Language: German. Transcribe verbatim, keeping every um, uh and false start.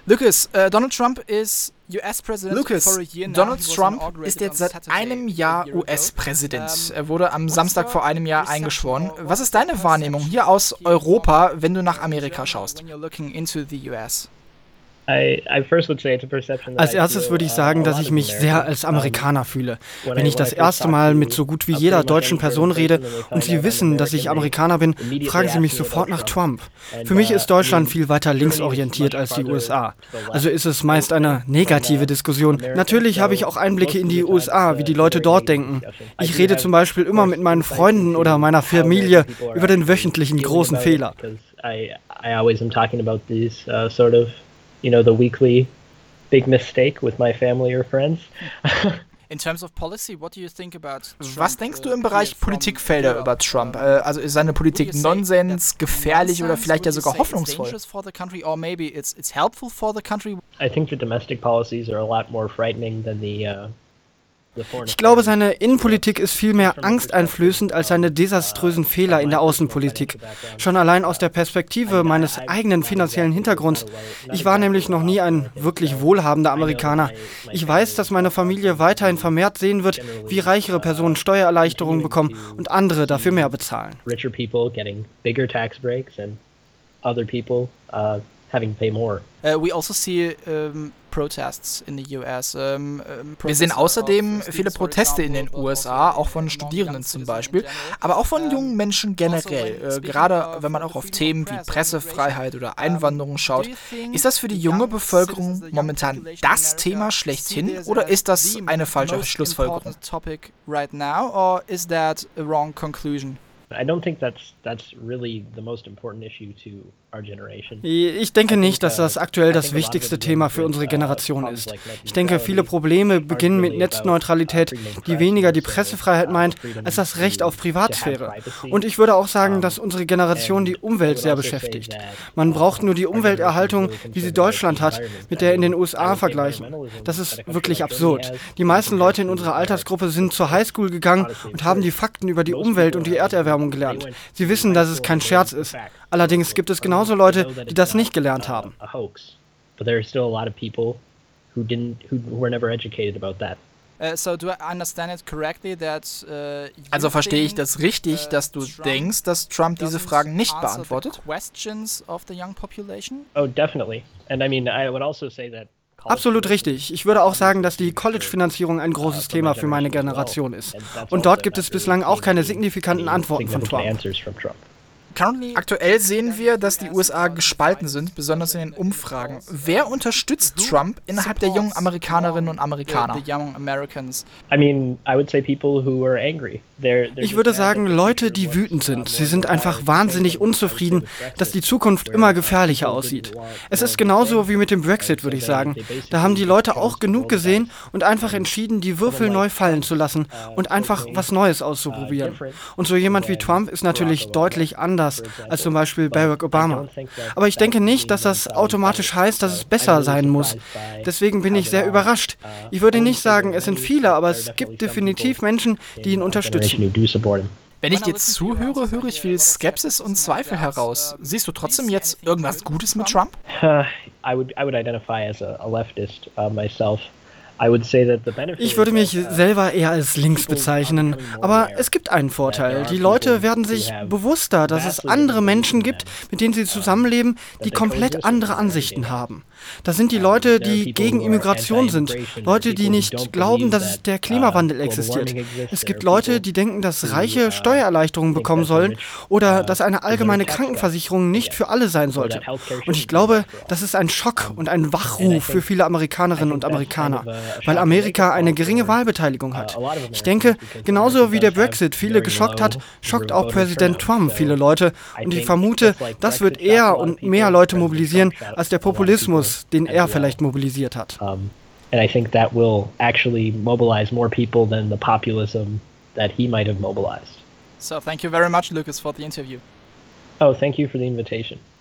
Lucas, uh, Donald Trump is U S-President Lucas, for a year now. Donald He was Trump inaugurated ist jetzt on seit Saturday einem a Jahr year ago. U S-Präsident. Um, Er wurde am what's Samstag your vor einem Jahr reception eingeschworen. or Was ist deine perception Wahrnehmung hier aus here Europa, from, wenn du nach uh, Amerika Germany schaust? when you're looking into the U S? I, I first would say it's a perception that Als I erstes feel, würde ich uh, sagen, a dass lot ich as mich an sehr American. als Um, Amerikaner fühle. when Wenn I- ich when das I first erste talk Mal to, mit so gut wie uh, jeder pretty much deutschen any Person person rede and they und find sie out I'm wissen, dass ich American, Amerikaner bin, they immediately fragen sie ask mich me about sofort nach Trump. Trump. And, Für mich uh, ist Deutschland I mean, viel weiter Germany is linksorientiert much als die farther U S A. to the left Also ist es meist eine from, negative uh, Diskussion. America. Natürlich habe ich So auch Einblicke most in of die the U S time A, it's wie a die Leute very dort negative denken. discussion. I Ich do rede have, zum Beispiel of immer course, mit meinen insights Freunden into oder meiner how Familie American people are über den actually wöchentlichen feeling großen about it, Fehler. because I I always am talking about these uh, sort of, you know, the weekly big mistake with my family or friends. In terms of policy, what do you think about Trump, Was denkst du uh, im Bereich here from Politikfelder Europe? über Trump? Um, Äh, Also ist seine would Politik you say Nonsens, that's gefährlich oder nonsense? vielleicht ja Would you sogar say it's hoffnungsvoll? dangerous for the country, or maybe it's it's helpful for the country? I think the domestic policies are a lot more frightening than the uh, the foreign Ich glaube, affairs. seine Innenpolitik ist viel mehr angsteinflößend als seine desaströsen Fehler in der Außenpolitik. Schon allein aus der Perspektive meines eigenen finanziellen Hintergrunds. Ich war nämlich noch nie ein wirklich wohlhabender Amerikaner. Ich weiß, dass meine Familie weiterhin vermehrt sehen wird, wie reichere Personen Steuererleichterungen bekommen und andere dafür mehr bezahlen. Richer people getting bigger tax breaks and other people uh, having to pay more. Uh, we also see um, protests in the U S. Um, um, Wir sehen protests außerdem of viele students, for Proteste in den example, U but S A, also auch von among Studierenden young zum citizens Beispiel, in general. aber auch von Um, jungen Menschen also generell. when Äh, speaking Gerade of wenn man the auch auf freedom Themen of wie press and Pressefreiheit oder um, Einwanderung schaut. do you think Ist das für die the junge young Bevölkerung citizens, the young momentan population in das America Thema see schlechthin this oder as ist das the eine falsche most Schlussfolgerung? important topic right now, or is that a wrong conclusion? I don't think that's that's really the most important issue to our generation. Ich denke nicht, dass das aktuell das wichtigste Thema für unsere Generation ist. Ich denke, viele Probleme beginnen mit Netzneutralität, die weniger die Pressefreiheit meint, als das Recht auf Privatsphäre. Und ich würde auch sagen, dass unsere Generation die Umwelt sehr beschäftigt. Man braucht nur die Umwelterhaltung, wie sie Deutschland hat, mit der in den U S A vergleichen. Das ist wirklich absurd. Die meisten Leute in unserer Altersgruppe sind zur Highschool gegangen und haben die Fakten über die Umwelt und die Erderwärmung gelernt. Sie wissen, dass es kein Scherz ist. Allerdings gibt es genauso Leute, die das nicht gelernt haben. A hoax, but there are still a lot of people who didn't, who were never educated about that. Uh, so do I understand it correctly that uh, you Also verstehe ich think, das richtig, uh, dass du Trump denkst, dass Trump diese doesn't Fragen nicht answer the beantwortet? questions of the young population? Oh, definitely. And I mean, I would also say that college Absolut tuition richtig. Ich würde auch sagen, dass die College-Finanzierung ein großes Thema für meine Generation ist. Und dort gibt es bislang auch keine signifikanten Antworten von significant Trump. answers from Trump. Aktuell sehen wir, dass die U S A gespalten sind, besonders in den Umfragen. Wer unterstützt Trump innerhalb der jungen Amerikanerinnen und Amerikaner? The, the young Americans. I mean, I would say people who are angry. They're, they're Ich just würde mad sagen, that the Leute, future die was, wütend uh, sind. more Sie sind einfach volatile, wahnsinnig I would say unzufrieden, with Brexit, dass die Zukunft where, immer uh, gefährlicher people aussieht. didn't want Es more ist genauso defense, wie mit dem and Brexit, so würde ich they- sagen. they basically Da haben die Leute chose auch to genug roll the gesehen dice. und einfach entschieden, die Würfel neu fallen zu lassen und einfach was Neues auszuprobieren. Und so jemand wie Trump ist natürlich deutlich anders als zum Beispiel Barack Obama. Aber ich denke nicht, dass das automatisch heißt, dass es besser sein muss. Deswegen bin ich sehr überrascht. Ich würde nicht sagen, es sind viele, aber es gibt definitiv Menschen, die ihn unterstützen. Who do support him. Wenn ich dir zuhöre, höre ich viel Skepsis und Zweifel heraus. Siehst du trotzdem jetzt irgendwas Gutes mit Trump? Uh, I would I would identify as a, a leftist uh, myself. I would say that the benefit Ich würde mich is that, uh, selber eher als links bezeichnen, aber es gibt einen Vorteil. Die Leute werden sich bewusster, dass es andere Menschen gibt, mit denen sie zusammenleben, die komplett andere Ansichten haben. Das sind die Leute, die gegen Immigration sind, Leute, die nicht glauben, dass es der Klimawandel existiert. Es gibt Leute, die denken, dass Reiche Steuererleichterungen bekommen sollen oder dass eine allgemeine Krankenversicherung nicht für alle sein sollte. Und ich glaube, das ist ein Schock und ein Wachruf für viele Amerikanerinnen und Amerikaner, weil Amerika eine geringe Wahlbeteiligung hat. Ich denke, genauso wie der Brexit viele geschockt hat, schockt auch Präsident Trump viele Leute. Und ich vermute, das wird eher und mehr Leute mobilisieren als der Populismus, den er vielleicht mobilisiert hat. Um, and I think that will actually mobilize more people than the populism that he might have mobilized. So thank you very much, Lucas, for the interview. Oh, thank you for the invitation.